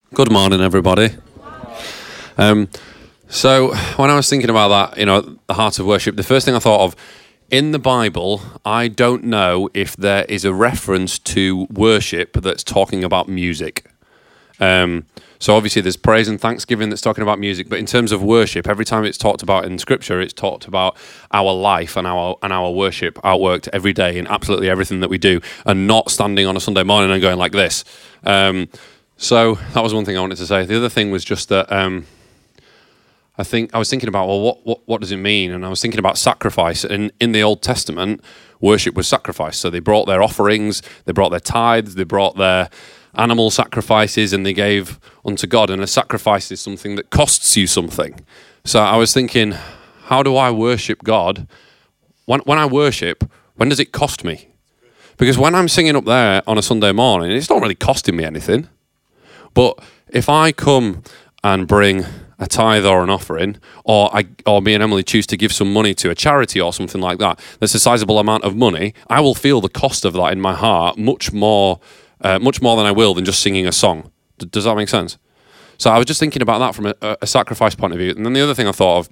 Good morning, everybody. So when I was thinking about that, the heart of worship, the first thing I thought of, in the Bible, I don't know if there is a reference to worship that's talking about music. So obviously there's praise and thanksgiving that's talking about music, but in terms of worship, every time it's talked about in Scripture, it's talked about our life and our worship outworked every day in absolutely everything that we do, and not standing on a Sunday morning and going like this. So that was one thing I wanted to say. The other thing was just that I was thinking about, well, what does it mean? And I was thinking about sacrifice. And in the Old Testament, worship was sacrifice. So they brought their offerings, they brought their tithes, they brought their animal sacrifices, and they gave unto God. And a sacrifice is something that costs you something. So I was thinking, how do I worship God? When I worship, when does it cost me? Because when I'm singing up there on a Sunday morning, it's not really costing me anything. But if I come and bring a tithe or an offering, or me and Emily choose to give some money to a charity or something like that, that's a sizable amount of money, I will feel the cost of that in my heart much more than I will than just singing a song. Does that make sense? So I was just thinking about that from a sacrifice point of view. And then the other thing I thought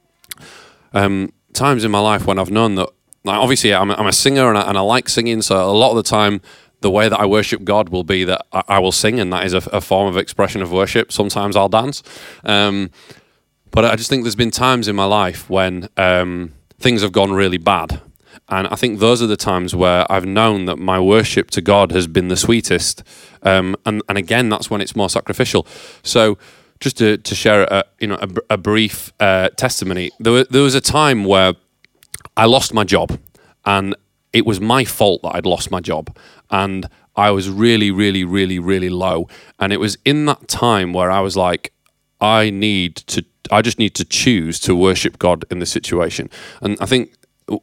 of, times in my life when I've known that, like, obviously I'm a singer and I like singing, so a lot of the time the way that I worship God will be that I will sing, and that is a form of expression of worship. Sometimes I'll dance. But I just think there's been times in my life when things have gone really bad. And I think those are the times where I've known that my worship to God has been the sweetest. And again, that's when it's more sacrificial. So just to share a brief testimony, there was a time where I lost my job, and it was my fault that I'd lost my job. And I was really, really, really, really low. And it was in that time where I was like, I just need to choose to worship God in this situation. And I think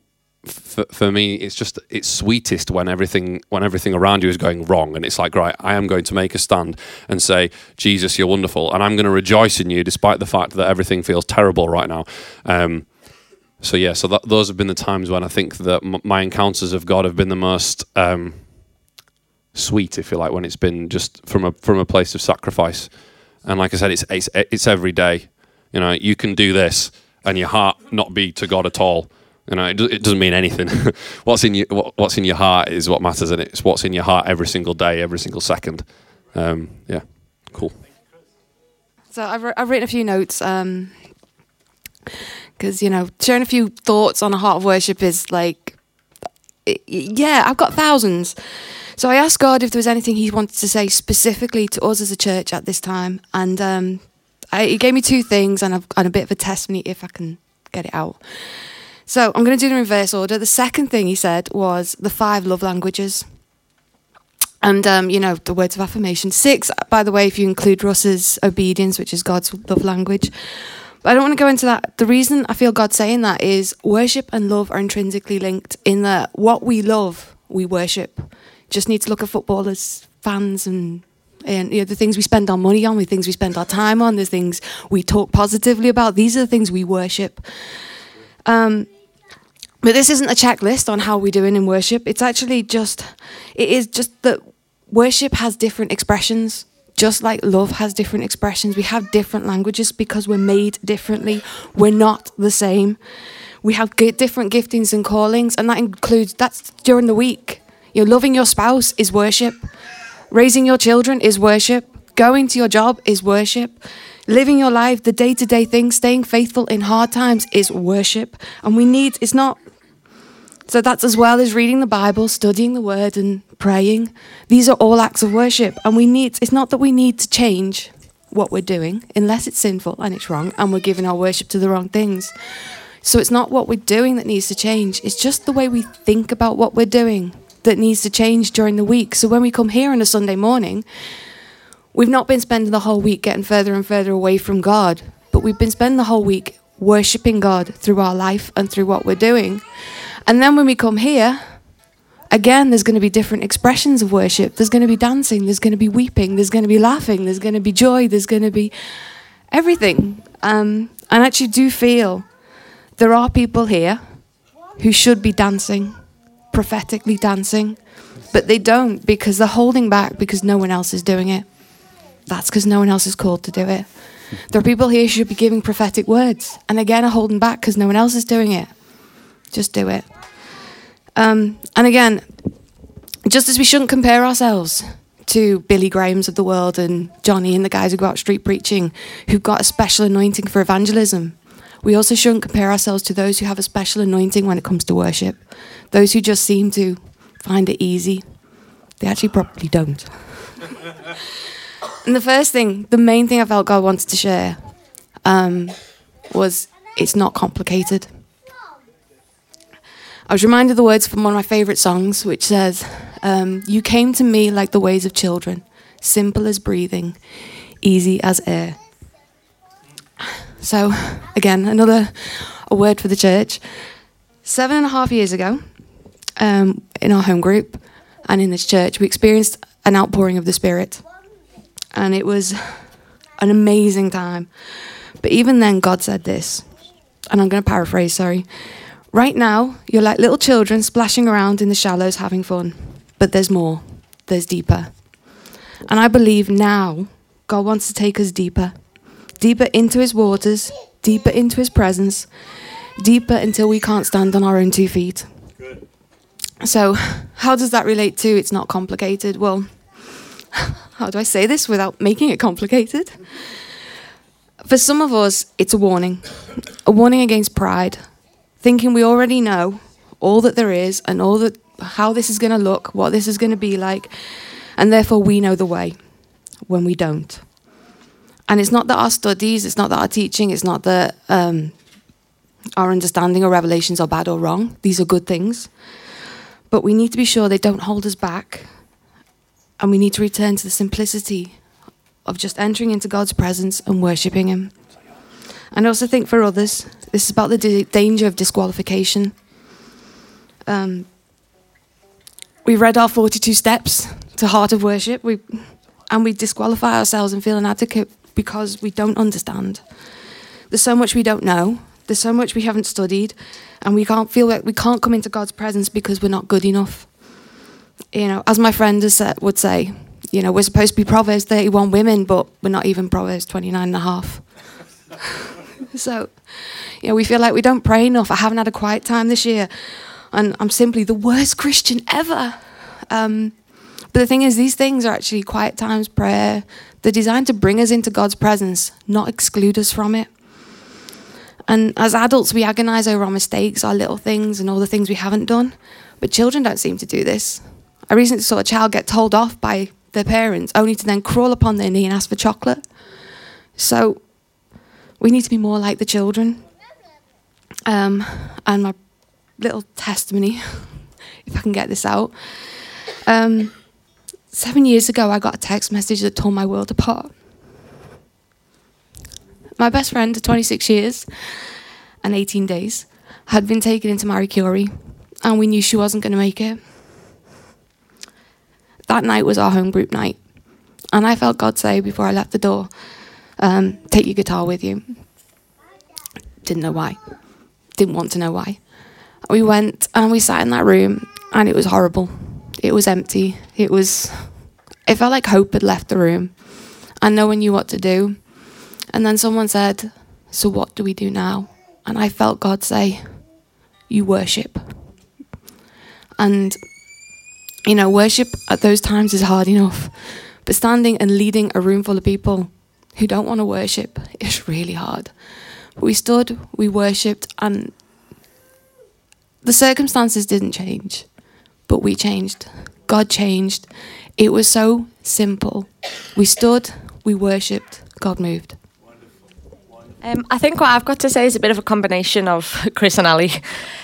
for me, it's sweetest when everything around you is going wrong, and it's like, right, I am going to make a stand and say, Jesus, you're wonderful, and I'm going to rejoice in you despite the fact that everything feels terrible right now. Those have been the times when I think that my encounters of God have been the most sweet, if you like, when it's been just from a place of sacrifice. And like I said, it's every day. You can do this and your heart not be to God at all. It doesn't mean anything. What's in your heart is what matters, and it's what's in your heart every single day, every single second. Cool. So I've written a few notes because sharing a few thoughts on a heart of worship is like, I've got thousands. So I asked God if there was anything He wanted to say specifically to us as a church at this time, and He gave me two things and a bit of a testimony if I can get it out. So I'm going to do them in reverse order. The second thing He said was the 5 love languages. And, the words of affirmation. 6, by the way, if you include Russ's obedience, which is God's love language. But I don't want to go into that. The reason I feel God saying that is worship and love are intrinsically linked, in that what we love, we worship. Just need to look at footballers, fans, and the things we spend our money on, the things we spend our time on, the things we talk positively about. These are the things we worship. But this isn't a checklist on how we're doing in worship. It is just that worship has different expressions, just like love has different expressions. We have different languages because we're made differently. We're not the same. We have different giftings and callings, and that's during the week. Loving your spouse is worship. Raising your children is worship. Going to your job is worship. Living your life, the day-to-day things, staying faithful in hard times is worship. And so that's as well as reading the Bible, studying the Word and praying. These are all acts of worship. And it's not that we need to change what we're doing, unless it's sinful and it's wrong and we're giving our worship to the wrong things. So it's not what we're doing that needs to change. It's just the way we think about what we're doing that needs to change during the week. So when we come here on a Sunday morning, we've not been spending the whole week getting further and further away from God, but we've been spending the whole week worshipping God through our life and through what we're doing. And then when we come here, again, there's going to be different expressions of worship. There's going to be dancing, there's going to be weeping, there's going to be laughing, there's going to be joy, there's going to be everything. And I actually do feel there are people here who should be dancing, prophetically dancing, but they don't, because they're holding back because no one else is doing it. That's because no one else is called to do it. There are people here who should be giving prophetic words, and again are holding back because no one else is doing it. Just do it. And again, just as we shouldn't compare ourselves to Billy Grahams of the world and Johnny and the guys who go out street preaching, who've got a special anointing for evangelism, we also shouldn't compare ourselves to those who have a special anointing when it comes to worship. Those who just seem to find it easy. They actually probably don't. And the main thing I felt God wanted to share was it's not complicated. I was reminded of the words from one of my favourite songs, which says, you came to me like the ways of children, simple as breathing, easy as air. So, again, a word for the church. 7.5 years ago, in our home group and in this church, we experienced an outpouring of the Spirit. And it was an amazing time. But even then, God said this, and I'm going to paraphrase, sorry. Right now, you're like little children splashing around in the shallows having fun. But there's more. There's deeper. And I believe now God wants to take us deeper. Deeper into his waters, deeper into his presence, deeper until we can't stand on our own 2 feet. Good. So how does that relate to it's not complicated? Well, how do I say this without making it complicated? For some of us, it's a warning against pride, thinking we already know all that there is and how this is going to look, what this is going to be like, and therefore we know the way when we don't. And it's not that our studies, it's not that our teaching, it's not that our understanding or revelations are bad or wrong. These are good things. But we need to be sure they don't hold us back. And we need to return to the simplicity of just entering into God's presence and worshipping him. And I also think for others, this is about the danger of disqualification. We read our 42 steps to Heart of Worship, and we disqualify ourselves and feel inadequate because we don't understand. There's so much we don't know. There's so much we haven't studied, and we can't feel like we can't come into God's presence because we're not good enough. You know, as my friend would say, you know, we're supposed to be Proverbs 31 women, but we're not even Proverbs 29 and a half. So, you know, we feel like we don't pray enough. I haven't had a quiet time this year, and I'm simply the worst Christian ever. But the thing is, these things are actually quiet times, prayer. They're designed to bring us into God's presence, not exclude us from it. And as adults, we agonize over our mistakes, our little things, and all the things we haven't done. But children don't seem to do this. I recently saw a child get told off by their parents, only to then crawl upon their knee and ask for chocolate. So we need to be more like the children. And my little testimony, if I can get this out. 7 years ago, I got a text message that tore my world apart. My best friend of 26 years and 18 days had been taken into Marie Curie, and we knew she wasn't going to make it. That night was our home group night, and I felt God say before I left the door, take your guitar with you. Didn't know why. Didn't want to know why. We went and we sat in that room, and it was horrible. It was empty. It felt like hope had left the room, and no one knew what to do. And then someone said, so what do we do now? And I felt God say, you worship. And, you know, worship at those times is hard enough. But standing and leading a room full of people who don't want to worship is really hard. But we stood, we worshipped, and the circumstances didn't change. But we changed. God changed. It was so simple. We stood, we worshipped, God moved. I think what I've got to say is a bit of a combination of Chris and Ali.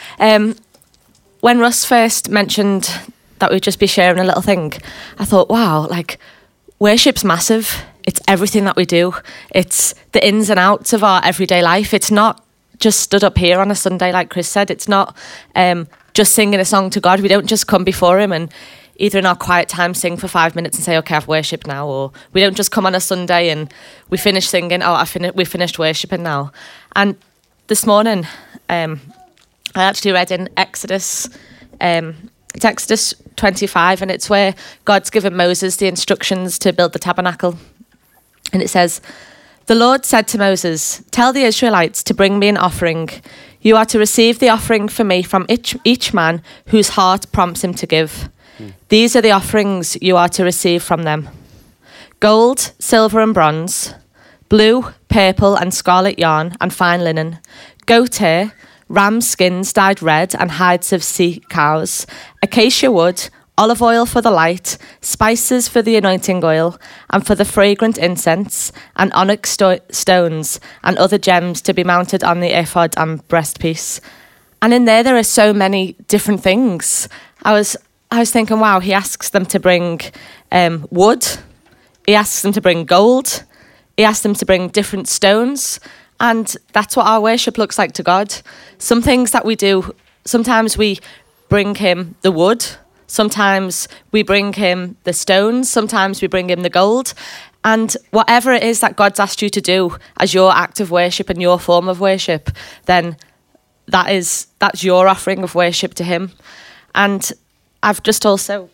When Russ first mentioned that we'd just be sharing a little thing, I thought, wow, like, worship's massive. It's everything that we do. It's the ins and outs of our everyday life. It's not just stood up here on a Sunday, like Chris said. It's not just singing a song to God. We don't just come before him and either in our quiet time sing for 5 minutes and say, okay, I've worshipped now, or we don't just come on a Sunday and we finish singing, we finished worshipping now. And this morning, I actually read in Exodus, it's Exodus 25, and it's where God's given Moses the instructions to build the tabernacle. And it says, "The Lord said to Moses, 'Tell the Israelites to bring me an offering. You are to receive the offering for me from each man whose heart prompts him to give. These are the offerings you are to receive from them: gold, silver and bronze, blue, purple and scarlet yarn and fine linen, goat hair, ram skins dyed red and hides of sea cows, acacia wood, olive oil for the light, spices for the anointing oil, and for the fragrant incense, and onyx stones and other gems to be mounted on the ephod and breastpiece.'" And in there are so many different things. I was thinking, wow, he asks them to bring wood, he asks them to bring gold, he asks them to bring different stones, and that's what our worship looks like to God. Some things that we do, sometimes we bring him the wood, sometimes we bring him the stones, sometimes we bring him the gold. And whatever it is that God's asked you to do as your act of worship and your form of worship, then that's your offering of worship to him. And I've just also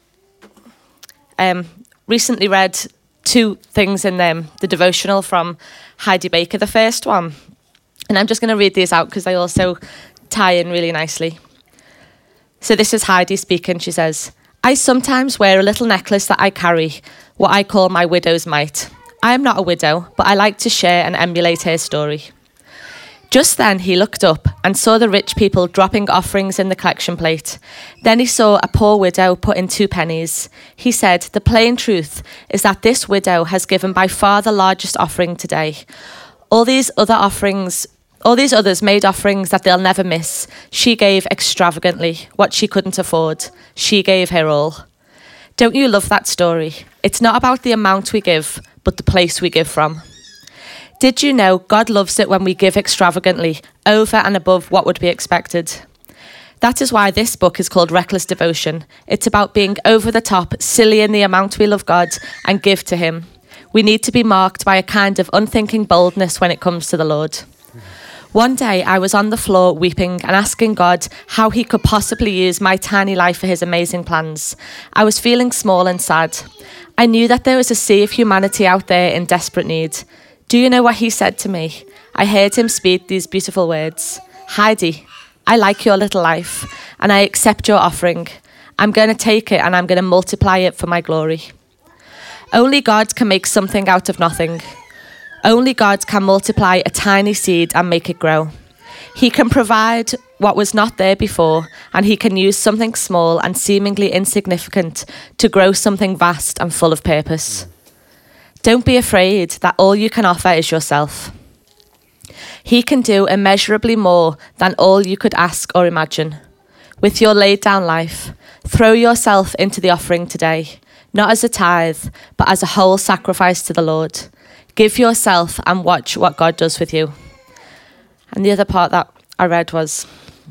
recently read 2 things in the devotional from Heidi Baker, the first one. And I'm just going to read these out because they also tie in really nicely. So this is Heidi speaking. She says, "I sometimes wear a little necklace that I carry, what I call my widow's mite. I am not a widow, but I like to share and emulate her story." Just then he looked up and saw the rich people dropping offerings in the collection plate. Then he saw a poor widow put in 2 pennies. He said, "The plain truth is that this widow has given by far the largest offering today. All these others made offerings that they'll never miss. She gave extravagantly, what she couldn't afford. She gave her all." Don't you love that story? It's not about the amount we give, but the place we give from. Did you know God loves it when we give extravagantly, over and above what would be expected? That is why this book is called Reckless Devotion. It's about being over the top, silly in the amount we love God and give to him. We need to be marked by a kind of unthinking boldness when it comes to the Lord. One day I was on the floor weeping and asking God how he could possibly use my tiny life for his amazing plans. I was feeling small and sad. I knew that there was a sea of humanity out there in desperate need. Do you know what he said to me? I heard him speak these beautiful words. "Heidi, I like your little life and I accept your offering. I'm going to take it and I'm going to multiply it for my glory." Only God can make something out of nothing. Only God can multiply a tiny seed and make it grow. He can provide what was not there before, and he can use something small and seemingly insignificant to grow something vast and full of purpose. Don't be afraid that all you can offer is yourself. He can do immeasurably more than all you could ask or imagine. With your laid down life, throw yourself into the offering today, not as a tithe, but as a whole sacrifice to the Lord. Give yourself and watch what God does with you. And the other part that I read was,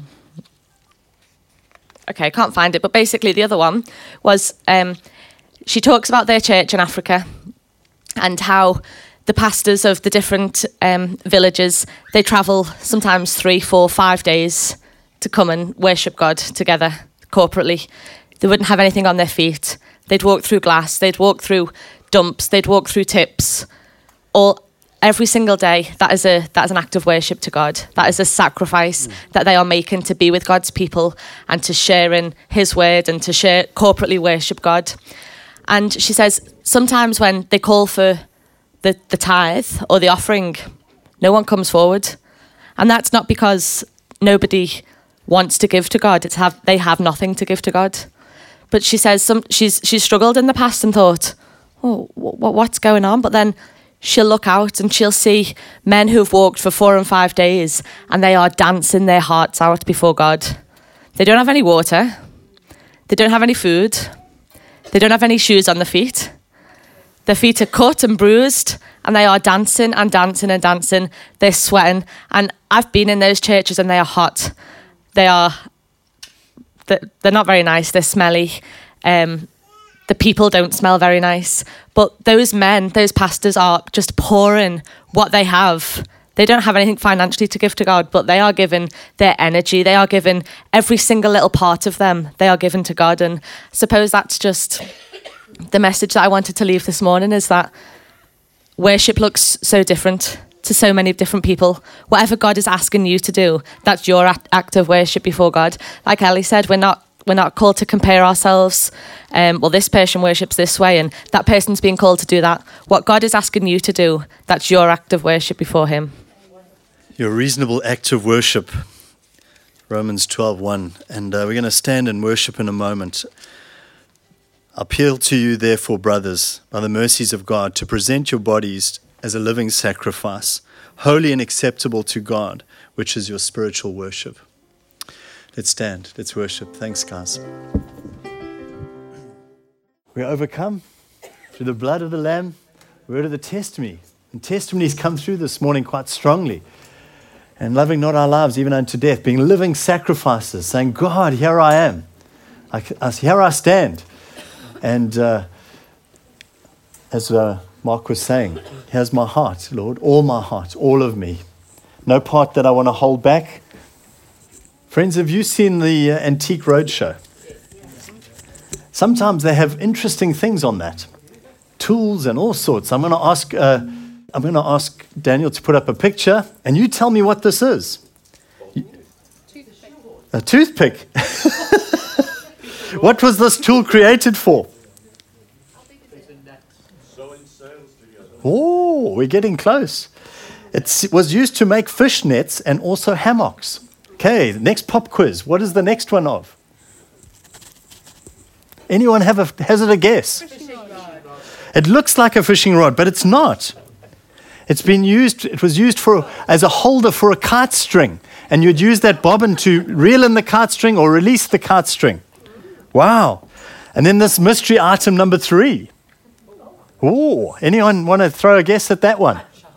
okay, I can't find it, but basically the other one was, she talks about their church in Africa and how the pastors of the different villages, they travel sometimes 3, 4, 5 days to come and worship God together corporately. They wouldn't have anything on their feet. They'd walk through glass, they'd walk through dumps, they'd walk through tips. Every single day, that is an act of worship to God. That is a sacrifice that they are making to be with God's people and to share in his word and to share corporately worship God. And she says, sometimes when they call for the tithe or the offering, no one comes forward. And that's not because nobody wants to give to God. They have nothing to give to God. But she says she's struggled in the past and thought, oh, what's going on? But then she'll look out and she'll see men who've walked for 4 and 5 days and they are dancing their hearts out before God. They don't have any water. They don't have any food. They don't have any shoes on their feet. Their feet are cut and bruised and they are dancing and dancing and dancing. They're sweating. And I've been in those churches and they are hot. They're not very nice. They're smelly. The people don't smell very nice. But those men, those pastors are just pouring what they have. They don't have anything financially to give to God, but they are giving their energy. They are giving every single little part of them. They are given to God. And I suppose that's just the message that I wanted to leave this morning, is that worship looks so different to so many different people. Whatever God is asking you to do, that's your act of worship before God. Like Ellie said, we're not called to compare ourselves. Well, this person worships this way and that person's being called to do that. What God is asking you to do, that's your act of worship before him. Your reasonable act of worship. Romans 12:1. And we're going to stand and worship in a moment. I appeal to you, therefore, brothers, by the mercies of God, to present your bodies as a living sacrifice, holy and acceptable to God, which is your spiritual worship. Let's stand. Let's worship. Thanks, guys. We overcome through the blood of the Lamb, word of the testimony. And testimonies come through this morning quite strongly. And loving not our lives even unto death, being living sacrifices, saying, God, here I am. Here I stand. And as Mark was saying, here's my heart, Lord, all my heart, all of me. No part that I want to hold back. Friends, have you seen the Antique Roadshow? Sometimes they have interesting things on that. Tools and all sorts. I'm going to ask Daniel to put up a picture, and you tell me what this is. A toothpick. What was this tool created for? Oh, we're getting close. It was used to make fish nets and also hammocks. Okay, next pop quiz. What is the next one of? Anyone hazard a guess? It looks like a fishing rod, but it's not. It was used as a holder for a kite string, and you'd use that bobbin to reel in the kite string or release the kite string. Wow. And then this mystery item number 3. Oh, anyone want to throw a guess at that one?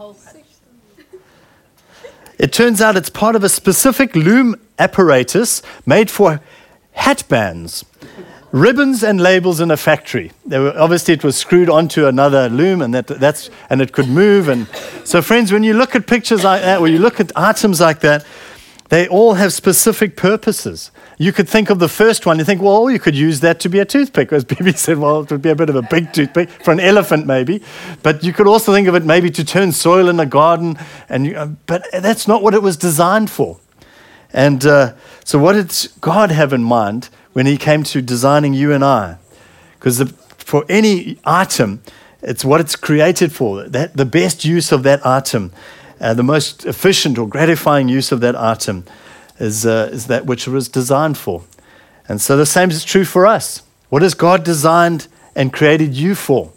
It turns out it's part of a specific loom apparatus made for hat bands, ribbons and labels in a factory. Obviously, it was screwed onto another loom, and and it could move. And so, friends, when you look at pictures like that, or you look at items like that, they all have specific purposes. You could think of the first one, you think, well, you could use that to be a toothpick. As Bibi said, well, it would be a bit of a big toothpick for an elephant maybe. But you could also think of it maybe to turn soil in a garden. But that's not what it was designed for. And so what did God have in mind when he came to designing you and I? Because for any item, it's what it's created for. The best use of that item, the most efficient or gratifying use of that item is that which it was designed for. And so the same is true for us. What has God designed and created you for?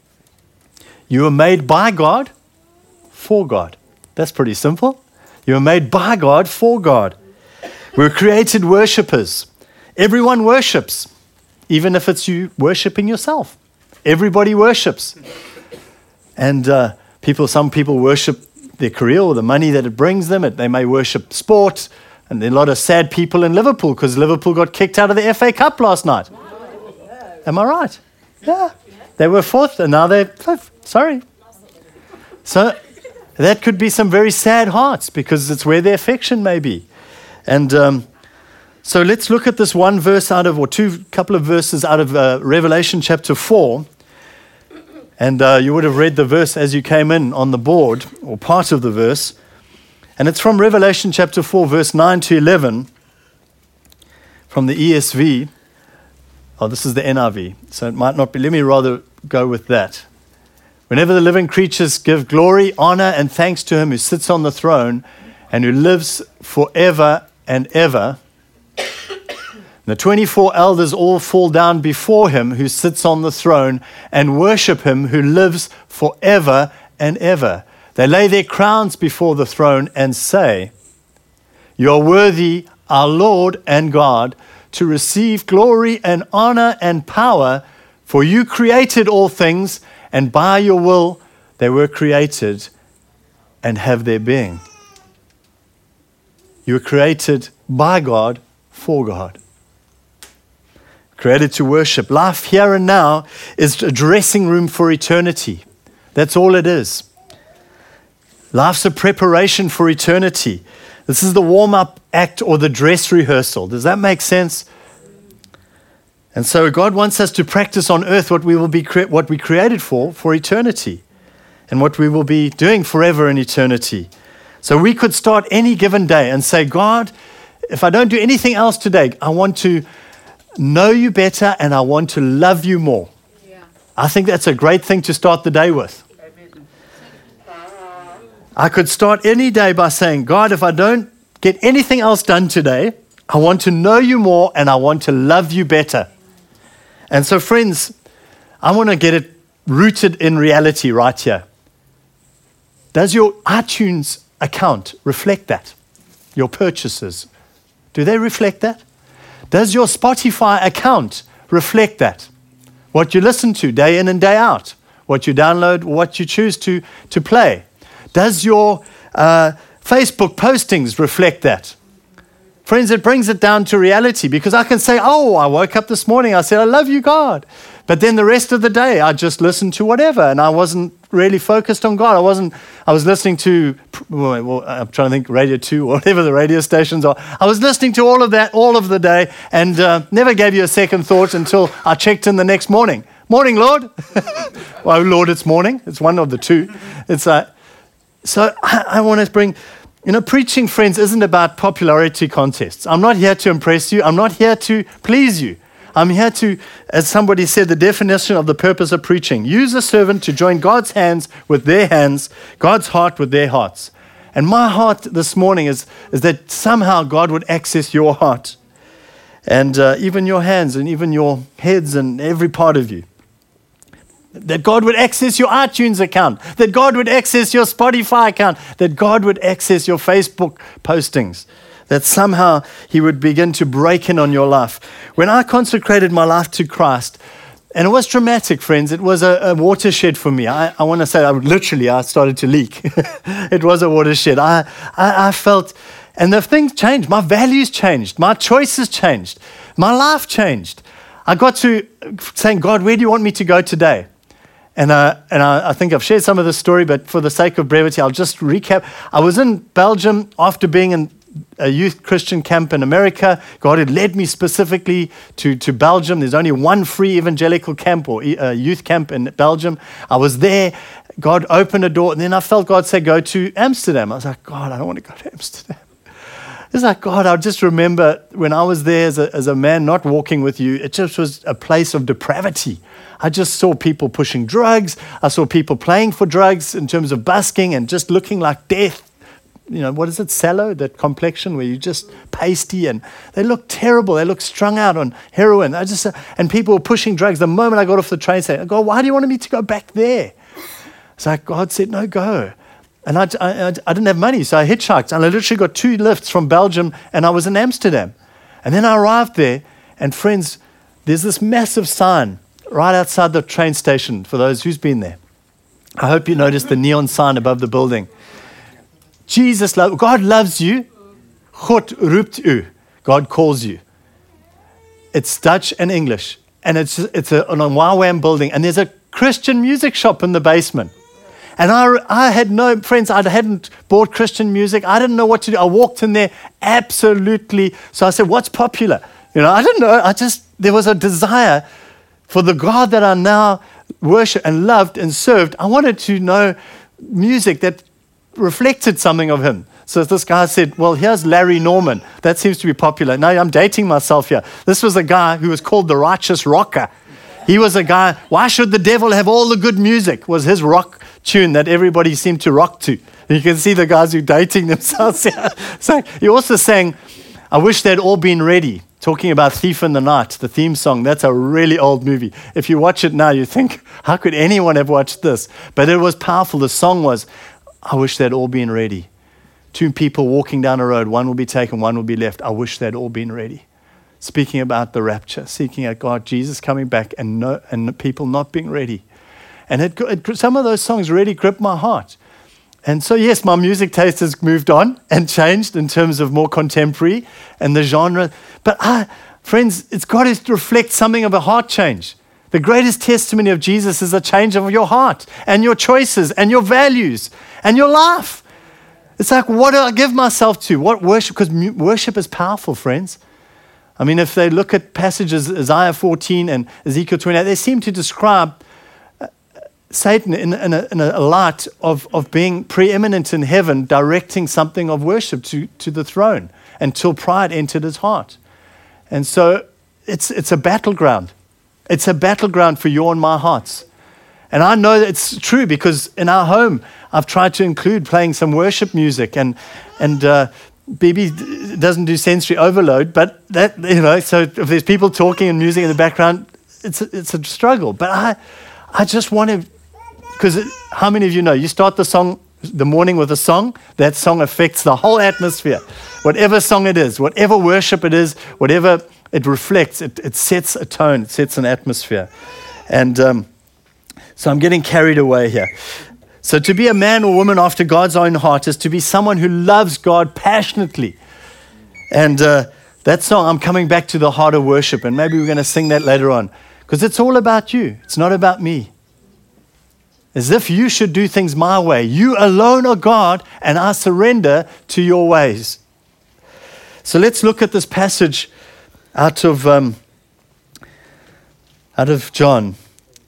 You were made by God for God. That's pretty simple. You were made by God for God. We're created worshipers. Everyone worships, even if it's you worshiping yourself. Everybody worships. And some people worship their career or the money that it brings them. They may worship sport. And there are a lot of sad people in Liverpool because Liverpool got kicked out of the FA Cup last night. Am I right? Yeah. They were 4th and now they're 5th. Sorry. So that could be some very sad hearts because it's where their affection may be. And so let's look at this one verse couple of verses out of Revelation chapter 4. And you would have read the verse as you came in on the board, or part of the verse. And it's from Revelation chapter 4, verse 9 to 11, from the ESV. Oh, this is the NIV, so it might not be. Let me rather go with that. Whenever the living creatures give glory, honor, and thanks to him who sits on the throne and who lives forever and ever, the 24 elders all fall down before him who sits on the throne and worship him who lives forever and ever. They lay their crowns before the throne and say, "You are worthy, our Lord and God, to receive glory and honor and power, for you created all things, and by your will they were created and have their being." You were created by God, for God. Created to worship. Life here and now is a dressing room for eternity. That's all it is. Life's a preparation for eternity. This is the warm-up act or the dress rehearsal. Does that make sense? And so God wants us to practice on earth what we created for eternity. and what we will be doing forever in eternity. So we could start any given day and say, God, if I don't do anything else today, I want to know you better and I want to love you more. Yeah. I think that's a great thing to start the day with. I could start any day by saying, God, if I don't get anything else done today, I want to know you more and I want to love you better. And so, friends, I want to get it rooted in reality right here. Does your iTunes account reflect that? Your purchases, do they reflect that? Does your Spotify account reflect that? What you listen to day in and day out, what you download, what you choose to play. Does your Facebook postings reflect that? Friends, it brings it down to reality, because I can say, oh, I woke up this morning, I said, I love you, God. But then the rest of the day, I just listened to whatever, and I wasn't really focused on God. I was listening to, I'm trying to think, Radio 2, or whatever the radio stations are. I was listening to all of that all of the day, and never gave you a second thought until I checked in the next morning. Morning, Lord. Well, Lord, it's morning. It's one of the two. So I want to bring, preaching, friends, isn't about popularity contests. I'm not here to impress you. I'm not here to please you. I'm here to, as somebody said, the definition of the purpose of preaching. Use a servant to join God's hands with their hands, God's heart with their hearts. And my heart this morning is that somehow God would access your heart and even your hands and even your heads and every part of you. That God would access your iTunes account, that God would access your Spotify account, that God would access your Facebook postings, that somehow he would begin to break in on your life. When I consecrated my life to Christ, and it was dramatic, friends, it was a watershed for me. I want to say, I started to leak. It was a watershed. I felt, and the things changed. My values changed. My choices changed. My life changed. I got to saying, God, where do you want me to go today? And I think I've shared some of this story, but for the sake of brevity, I'll just recap. I was in Belgium after being in a youth Christian camp in America. God had led me specifically to Belgium. There's only one free evangelical camp or youth camp in Belgium. I was there. God opened a door, and then I felt God say, go to Amsterdam. I was like, God, I don't want to go to Amsterdam. It's like, God, I just remember when I was there as a man not walking with you, it just was a place of depravity. I just saw people pushing drugs. I saw people playing for drugs in terms of busking and just looking like death. What is it, sallow, that complexion where you're just pasty, and they look terrible. They look strung out on heroin. And people were pushing drugs. The moment I got off the train, saying, God, why do you want me to go back there? It's like God said, no, go. And I didn't have money, so I hitchhiked. And I literally got 2 lifts from Belgium, and I was in Amsterdam. And then I arrived there, and friends, there's this massive sign right outside the train station for those who's been there. I hope you noticed the neon sign above the building. God loves you. God roept u. God calls you. It's Dutch and English. And it's on a YWAM building. And there's a Christian music shop in the basement. And I had no friends. I hadn't bought Christian music. I didn't know what to do. I walked in there absolutely. So I said, what's popular? I didn't know. There was a desire for the God that I now worship and loved and served. I wanted to know music that reflected something of him. So this guy said, well, here's Larry Norman. That seems to be popular. Now I'm dating myself here. This was a guy who was called the Righteous Rocker. He was a guy, why should the devil have all the good music? Was his rock tune that everybody seemed to rock to. You can see the guys who are dating themselves. So he also sang, I wish they'd all been ready. Talking about Thief in the Night, the theme song. That's a really old movie. If you watch it now, you think, how could anyone have watched this? But it was powerful. The song was, I wish they'd all been ready. 2 people walking down a road, one will be taken, one will be left. I wish they'd all been ready. Speaking about the rapture, seeking out God, Jesus coming back, and people not being ready. And some of those songs really gripped my heart. And so, yes, my music taste has moved on and changed in terms of more contemporary and the genre. But friends, it's got to reflect something of a heart change. The greatest testimony of Jesus is a change of your heart and your choices and your values and your life. It's like, what do I give myself to? What worship? Because worship is powerful, friends. I mean, if they look at passages, Isaiah 14 and Ezekiel 28, they seem to describe Satan in a light of being preeminent in heaven, directing something of worship to the throne until pride entered his heart. And so it's a battleground. It's a battleground for your and my hearts. And I know that it's true because in our home, I've tried to include playing some worship music, and Bibi doesn't do sensory overload, but that, so if there's people talking and music in the background, it's a struggle. But I just want to, because how many of you know, you start the morning with a song, that song affects the whole atmosphere. Whatever song it is, whatever worship it is, whatever it reflects, it sets a tone, it sets an atmosphere. And so I'm getting carried away here. So to be a man or woman after God's own heart is to be someone who loves God passionately. And that song, I'm coming back to the heart of worship, and maybe we're going to sing that later on, because it's all about you. It's not about me. As if you should do things my way. You alone are God, and I surrender to your ways. So let's look at this passage out of John.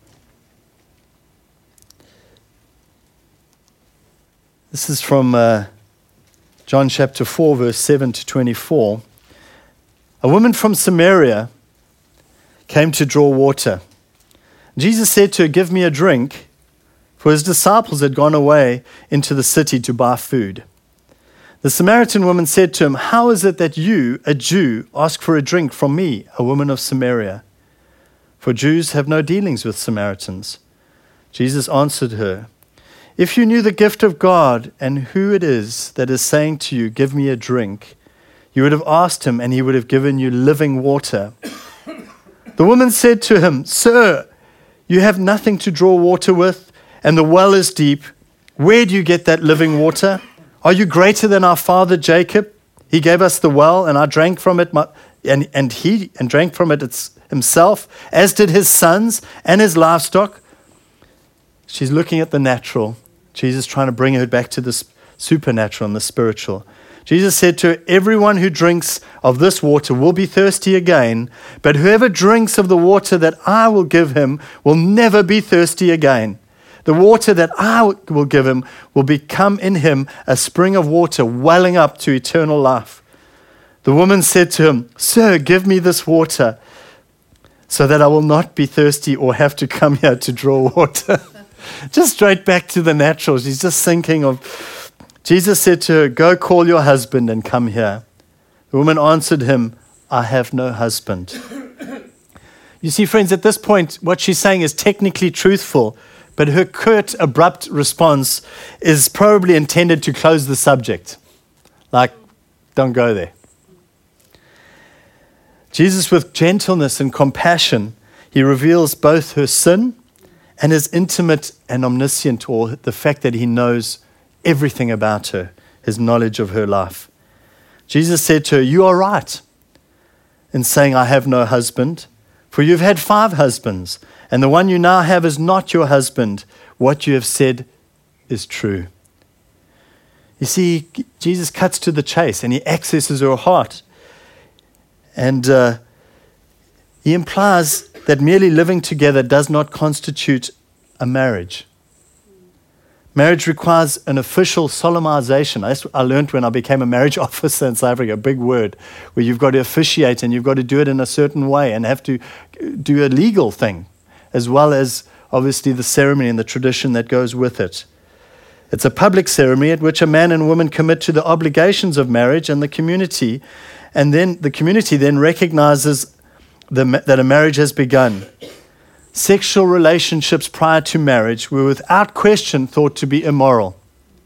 This is from John chapter 4, verse 7 to 24. A woman from Samaria came to draw water. Jesus said to her, "Give me a drink," for his disciples had gone away into the city to buy food. The Samaritan woman said to him, "How is it that you, a Jew, ask for a drink from me, a woman of Samaria? For Jews have no dealings with Samaritans." Jesus answered her, "If you knew the gift of God and who it is that is saying to you, 'Give me a drink,' you would have asked him, and he would have given you living water." The woman said to him, "Sir, you have nothing to draw water with, and the well is deep. Where do you get that living water? Are you greater than our father Jacob? He gave us the well, and I drank from it, and he drank from it himself, as did his sons and his livestock." She's looking at the natural. Jesus trying to bring her back to the supernatural and the spiritual. Jesus said to her, "Everyone who drinks of this water will be thirsty again, but whoever drinks of the water that I will give him will never be thirsty again. The water that I will give him will become in him a spring of water welling up to eternal life." The woman said to him, "Sir, give me this water so that I will not be thirsty or have to come here to draw water." Just straight back to the natural. She's just thinking of, Jesus said to her, "Go call your husband and come here." The woman answered him, "I have no husband." You see, friends, at this point, what she's saying is technically truthful, but her curt, abrupt response is probably intended to close the subject. Like, don't go there. Jesus, with gentleness and compassion, he reveals both her sin and his intimate and omniscient, or the fact that he knows everything about her, his knowledge of her life. Jesus said to her, "You are right in saying, 'I have no husband,' for you've had 5 husbands, and the one you now have is not your husband. What you have said is true." You see, Jesus cuts to the chase and he accesses her heart. And he implies that merely living together does not constitute a marriage. Marriage requires an official solemnization. That's what I learned when I became a marriage officer in South Africa, a big word, where you've got to officiate and you've got to do it in a certain way and have to do a legal thing, as well as obviously the ceremony and the tradition that goes with it. It's a public ceremony at which a man and woman commit to the obligations of marriage and the community, and then the community then recognizes that a marriage has begun. Sexual relationships prior to marriage were without question thought to be immoral.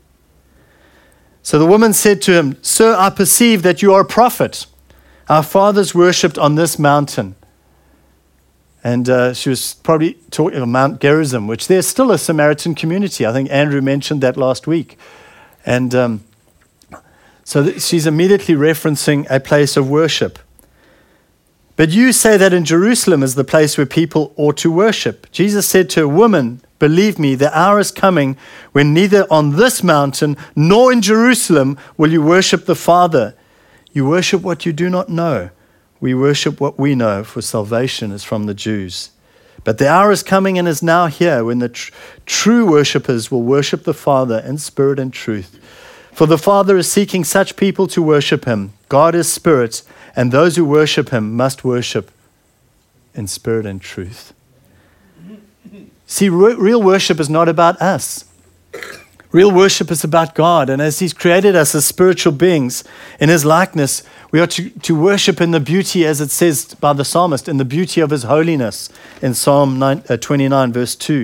So the woman said to him, "Sir, I perceive that you are a prophet. Our fathers worshipped on this mountain." And she was probably talking of Mount Gerizim, which there's still a Samaritan community. I think Andrew mentioned that last week. And so she's immediately referencing a place of worship. "But you say that in Jerusalem is the place where people ought to worship." Jesus said to a woman, "Believe me, the hour is coming when neither on this mountain nor in Jerusalem will you worship the Father. You worship what you do not know. We worship what we know, for salvation is from the Jews. But the hour is coming and is now here when the true worshippers will worship the Father in spirit and truth. For the Father is seeking such people to worship him. God is spirit, and those who worship him must worship in spirit and truth. See, real worship is not about us. Real worship is about God. And as he's created us as spiritual beings in his likeness, we are to worship in the beauty, as it says by the psalmist, in the beauty of his holiness in Psalm 29, verse 2.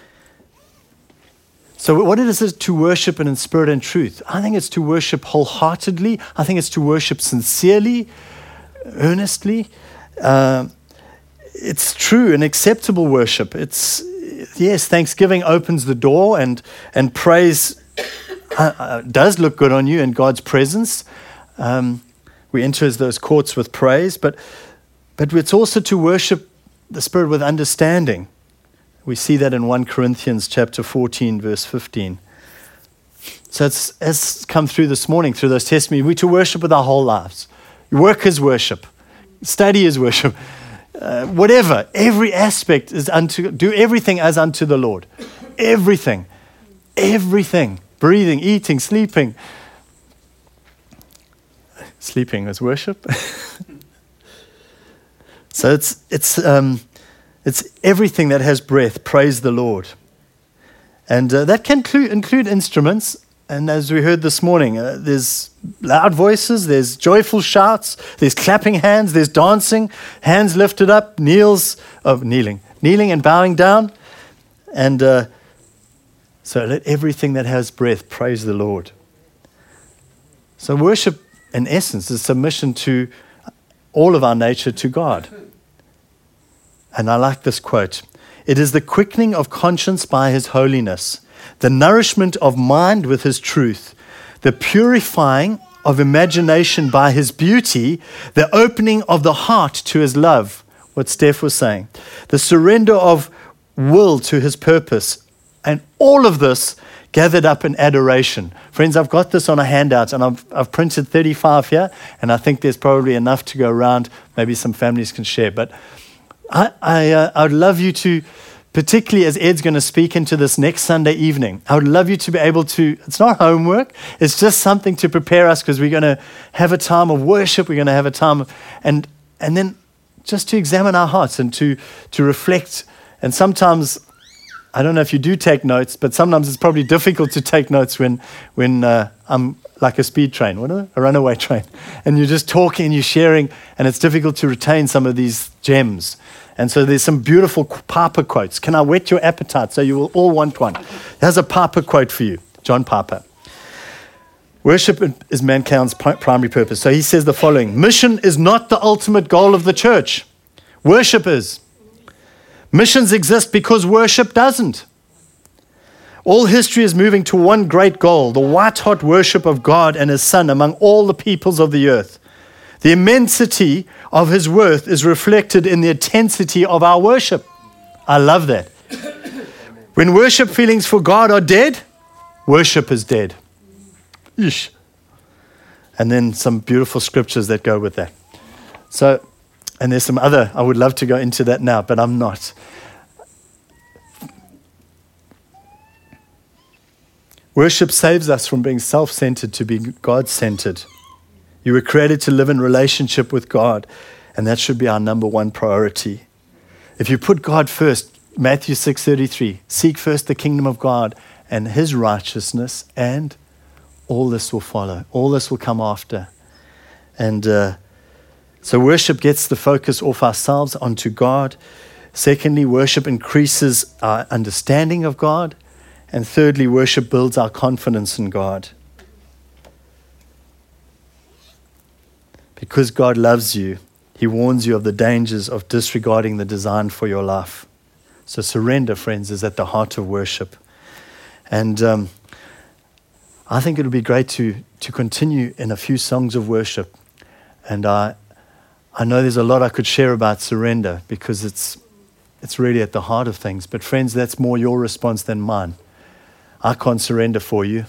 So what is it to worship in spirit and truth? I think it's to worship wholeheartedly. I think it's to worship sincerely, earnestly. It's true and acceptable worship. Yes, thanksgiving opens the door, and praise does look good on you in God's presence. We enter those courts with praise, but it's also to worship the Spirit with understanding. We see that in 1 Corinthians chapter 14, verse 15. So it's come through this morning, through those testimonies. We're to worship with our whole lives. Work is worship. Study is worship. Whatever, every aspect is do everything as unto the Lord. Everything. Breathing, eating, sleeping. Sleeping is worship. So it's everything that has breath. Praise the Lord. And that can include instruments. And as we heard this morning, there's loud voices, there's joyful shouts, there's clapping hands, there's dancing, hands lifted up, kneeling and bowing down. And so let everything that has breath praise the Lord. So worship, in essence, is submission to all of our nature to God. And I like this quote. It is the quickening of conscience by his holiness, the nourishment of mind with his truth, the purifying of imagination by his beauty, the opening of the heart to his love, what Steph was saying, the surrender of will to his purpose, and all of this gathered up in adoration. Friends, I've got this on a handout, and I've printed 35 here, and I think there's probably enough to go around. Maybe some families can share, but I'd love you to, particularly as Ed's going to speak into this next Sunday evening, I would love you to be able to, it's not homework, it's just something to prepare us, because we're going to have a time of worship, we're going to have a time of, and then just to examine our hearts and to reflect. And sometimes, I don't know if you do take notes, but sometimes it's probably difficult to take notes when I'm like a speed train, a runaway train, and you're just talking and you're sharing, and it's difficult to retain some of these gems. And so there's some beautiful Piper quotes. Can I whet your appetite so you will all want one? There's a Piper quote for you, John Piper. Worship is mankind's primary purpose. So he says the following: mission is not the ultimate goal of the church. Worship is. Missions exist because worship doesn't. All history is moving to one great goal, the white-hot worship of God and his Son among all the peoples of the earth. The immensity of his worth is reflected in the intensity of our worship. I love that. When worship feelings for God are dead, worship is dead. Eesh. And then some beautiful scriptures that go with that. So, and there's some other, I would love to go into that now, but I'm not. Worship saves us from being self-centered to be God-centered. You were created to live in relationship with God, and that should be our number one priority. If you put God first, Matthew 6:33, seek first the kingdom of God and his righteousness, and all this will follow. All this will come after. And so worship gets the focus off ourselves onto God. Secondly, worship increases our understanding of God. And thirdly, worship builds our confidence in God. Because God loves you, he warns you of the dangers of disregarding the design for your life. So surrender, friends, is at the heart of worship. And I think it would be great to continue in a few songs of worship. And I know there's a lot I could share about surrender, because it's really at the heart of things. But friends, that's more your response than mine. I can't surrender for you.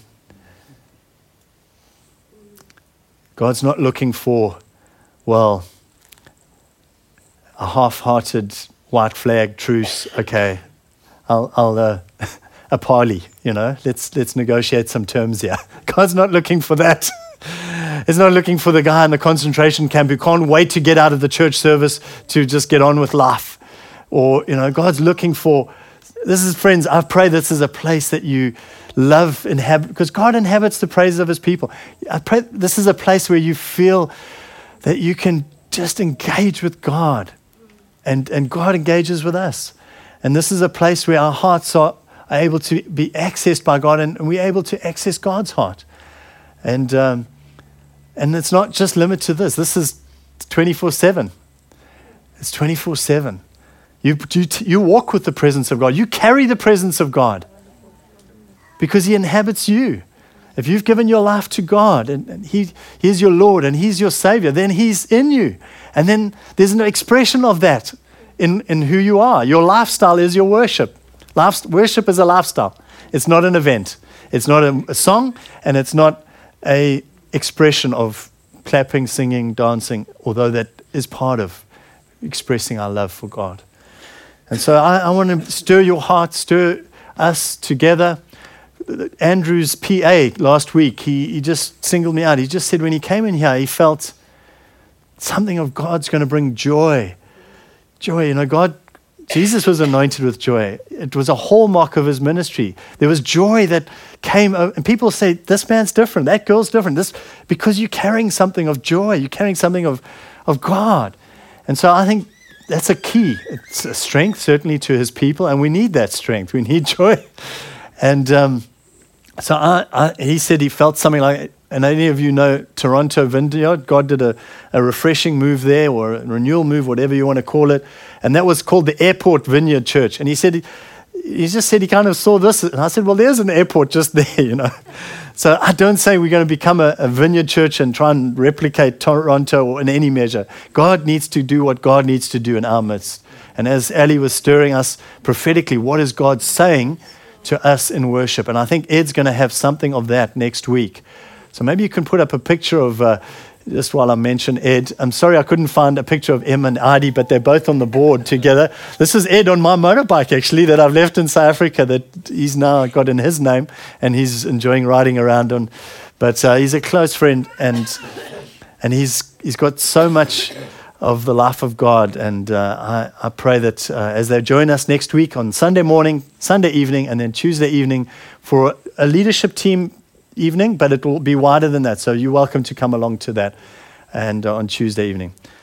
God's not looking for, a half-hearted, white flag, truce, okay, I'll a parley, let's negotiate some terms here. God's not looking for that. He's not looking for the guy in the concentration camp who can't wait to get out of the church service to just get on with life. Or, God's looking for, friends, I pray this is a place that you love, inhabit, because God inhabits the praises of his people. I pray this is a place where you feel that you can just engage with God and God engages with us. And this is a place where our hearts are able to be accessed by God and we're able to access God's heart. And it's not just limited to this. This is 24/7. It's 24/7. You walk with the presence of God. You carry the presence of God because he inhabits you. If you've given your life to God and he's your Lord and he's your Savior, then he's in you. And then there's an expression of that in who you are. Your lifestyle is your worship. Worship is a lifestyle. It's not an event. It's not a song, and it's not a expression of clapping, singing, dancing, although that is part of expressing our love for God. And so I want to stir your heart, stir us together. Andrew's PA last week, he just singled me out. He just said when he came in here, he felt something of God's going to bring joy. Joy, Jesus was anointed with joy. It was a hallmark of his ministry. There was joy that came, and people say, this man's different, that girl's different. Because you're carrying something of joy, you're carrying something of God. And so I think that's a key. It's a strength, certainly, to his people, and we need that strength. We need joy. And he said he felt something like, and any of you know Toronto Vineyard, God did a refreshing move there, or a renewal move, whatever you want to call it. And that was called the Airport Vineyard Church. And he just said he kind of saw this. And I said, well, there's an airport just there, So I don't say we're going to become a vineyard church and try and replicate Toronto or in any measure. God needs to do what God needs to do in our midst. And as Ali was stirring us prophetically, what is God saying to us in worship? And I think Ed's going to have something of that next week. So maybe you can put up a picture of, just while I mention Ed, I'm sorry I couldn't find a picture of Em and Adi, but they're both on the board together. This is Ed on my motorbike, actually, that I've left in South Africa, that he's now got in his name, and he's enjoying riding around on. But he's a close friend, and he's got so much of the life of God. And I pray that as they join us next week on Sunday morning, Sunday evening, and then Tuesday evening for a leadership team evening, but it will be wider than that. So you're welcome to come along to that and on Tuesday evening.